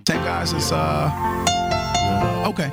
Same guys as okay.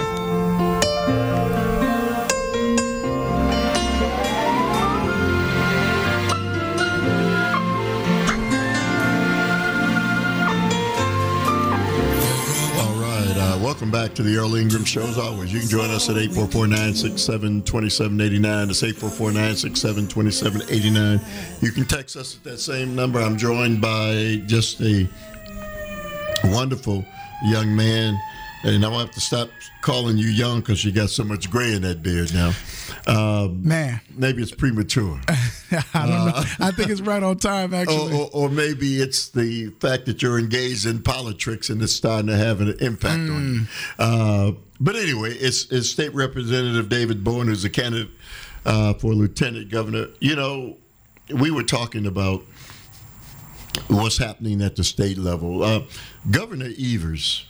Welcome back to the Earl Ingram Show. As always, you can join us at 844-967-2789. That's 844-967-2789. You can text us at that same number. I'm joined by just a wonderful young man. And I will have to stop calling you young because you got so much gray in that beard now. Man. Maybe it's premature. I don't know. I think it's right on time, actually. Or maybe it's the fact that you're engaged in politics and it's starting to have an impact on you. But anyway, it's State Representative David Bowen, who's a candidate for Lieutenant Governor. You know, we were talking about what's happening at the state level. Governor Evers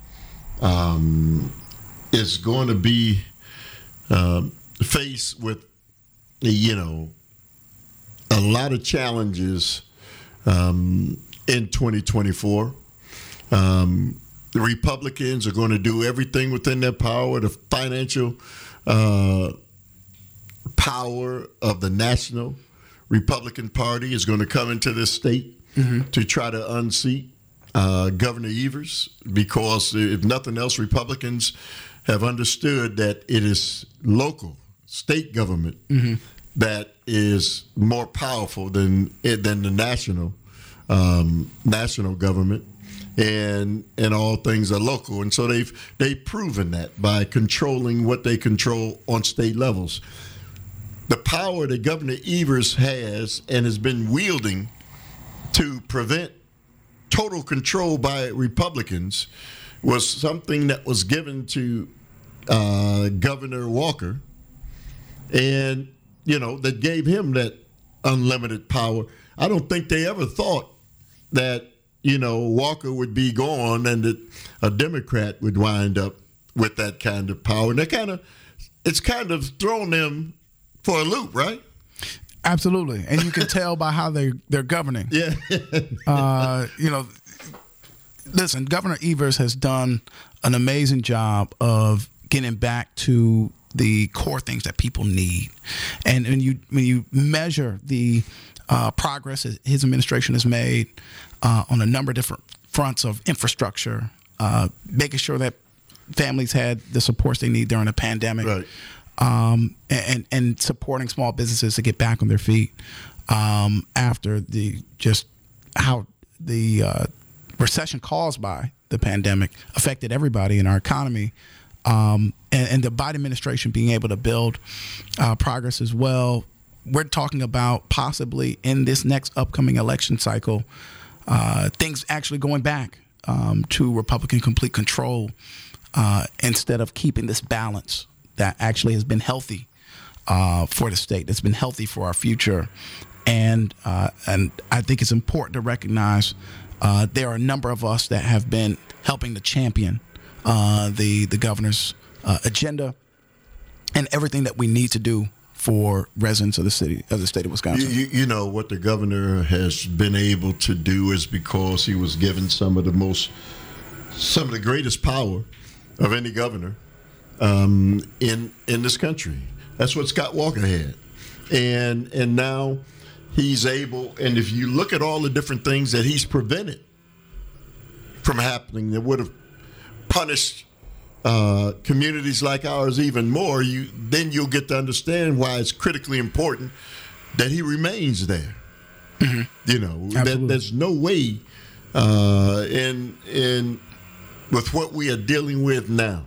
is going to be faced with, a lot of challenges in 2024. The Republicans are going to do everything within their power. The financial power of the National Republican Party is going to come into this state to try to unseat Governor Evers, because if nothing else, Republicans have understood that it is local, state government that is more powerful than the national government, and all things are local. And so they've proven that by controlling what they control on state levels. The power that Governor Evers has and has been wielding to prevent total control by Republicans was something that was given to Governor Walker, and that gave him that unlimited power. I don't think they ever thought that Walker would be gone and that a Democrat would wind up with that kind of power. And it's kind of thrown them for a loop, right? Absolutely, and you can tell by how they're governing. Yeah. Listen, Governor Evers has done an amazing job of getting back to the core things that people need, and when you measure the progress his administration has made on a number of different fronts of infrastructure, making sure that families had the supports they need during the pandemic. Right. And supporting small businesses to get back on their feet after how the recession caused by the pandemic affected everybody in our economy, and the Biden administration being able to build progress as well. We're talking about possibly in this next upcoming election cycle, things actually going back to Republican complete control instead of keeping this balance that actually has been healthy for the state, that's been healthy for our future. And I think it's important to recognize there are a number of us that have been helping to champion the governor's agenda and everything that we need to do for residents of the state of Wisconsin. You know what the governor has been able to do is because he was given some of the greatest power of any governor in this country. That's what Scott Walker had, and now he's able. And if you look at all the different things that he's prevented from happening that would have punished communities like ours even more, then you'll get to understand why it's critically important that he remains there. Mm-hmm. There's no way in with what we are dealing with now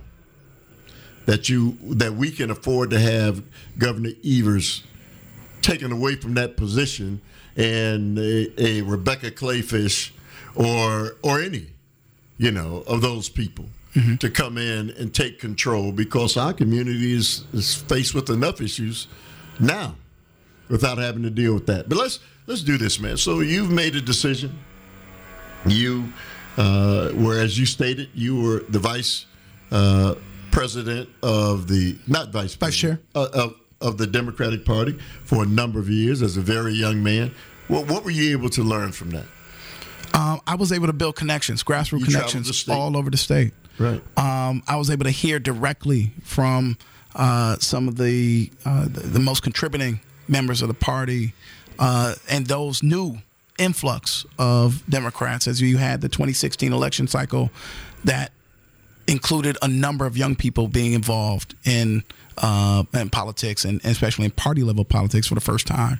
that we can afford to have Governor Evers taken away from that position and a Rebecca Clayfish or any of those people to come in and take control, because our community is faced with enough issues now without having to deal with that. But let's do this, man. So you've made a decision. You were, as you stated, you were the vice president of the, not vice president, of the Democratic Party for a number of years as a very young man. What were you able to learn from that? I was able to build connections, grassroots You connections all over the state. Right. I was able to hear directly from some of the most contributing members of the party and those new influx of Democrats as you had the 2016 election cycle that included a number of young people being involved in politics and especially in party level politics for the first time.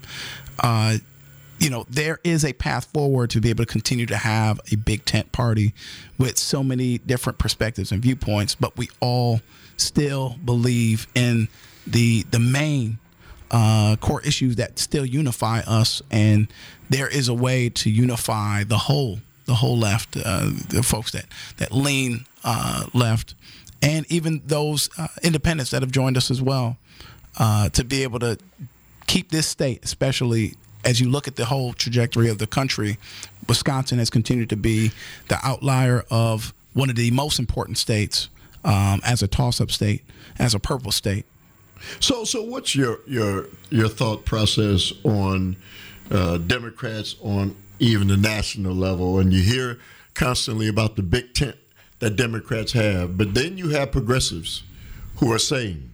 There is a path forward to be able to continue to have a big tent party with so many different perspectives and viewpoints, but we all still believe in the main core issues that still unify us, and there is a way to unify the whole left, the folks that lean left, and even those independents that have joined us as well, to be able to keep this state, especially as you look at the whole trajectory of the country. Wisconsin has continued to be the outlier of one of the most important states as a toss-up state, as a purple state. So what's your thought process on Democrats on even the national level? And you hear constantly about the big tent that Democrats have, but then you have progressives who are saying,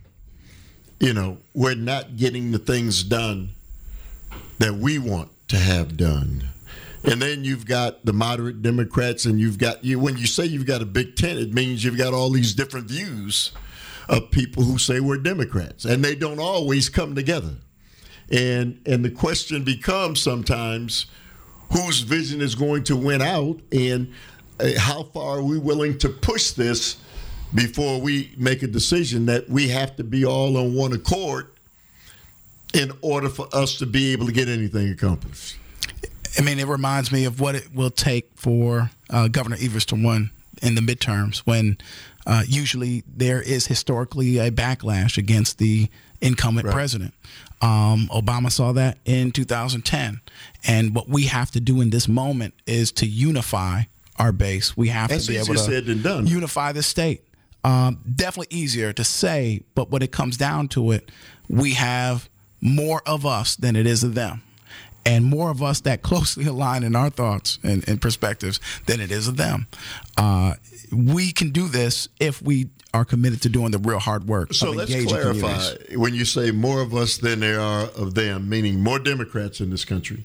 we're not getting the things done that we want to have done. And then you've got the moderate Democrats, and when you say you've got a big tent, it means you've got all these different views of people who say we're Democrats, and they don't always come together. And the question becomes sometimes whose vision is going to win out, and how far are we willing to push this before we make a decision that we have to be all on one accord in order for us to be able to get anything accomplished. I mean, it reminds me of what it will take for Governor Evers to win in the midterms, when usually there is historically a backlash against the incumbent president. Obama saw that in 2010. And what we have to do in this moment is to unify our base. We have to be able to unify the state. Definitely easier to say, but when it comes down to it, we have more of us than it is of them, and more of us that closely align in our thoughts and perspectives than it is of them. We can do this if we are committed to doing the real hard work. So let's clarify. When you say more of us than there are of them, meaning more Democrats in this country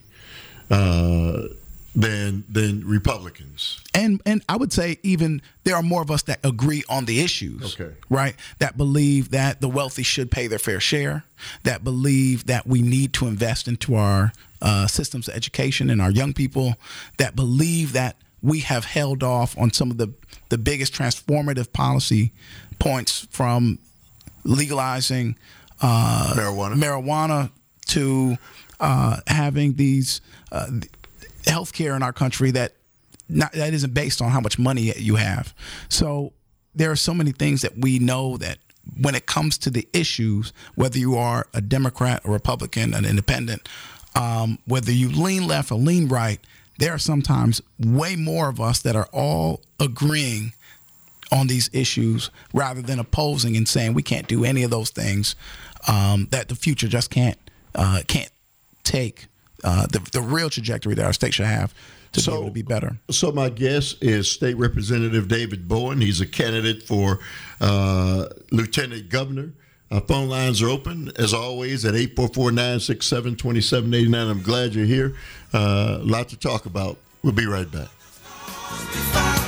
than Republicans. And I would say even there are more of us that agree on the issues, right? That believe that the wealthy should pay their fair share, that believe that we need to invest into our systems of education and our young people, that believe that we have held off on some of the biggest transformative policy points, from legalizing marijuana to having these healthcare in our country that isn't based on how much money you have. So there are so many things that we know that when it comes to the issues, whether you are a Democrat, a Republican, an independent, whether you lean left or lean right, there are sometimes way more of us that are all agreeing on these issues rather than opposing and saying we can't do any of those things, that the future just can't take the real trajectory that our state should have to be able to be better. So my guest is State Representative David Bowen. He's a candidate for Lieutenant Governor. Phone lines are open, as always, at 844-967-2789. I'm glad you're here. A lot to talk about. We'll be right back.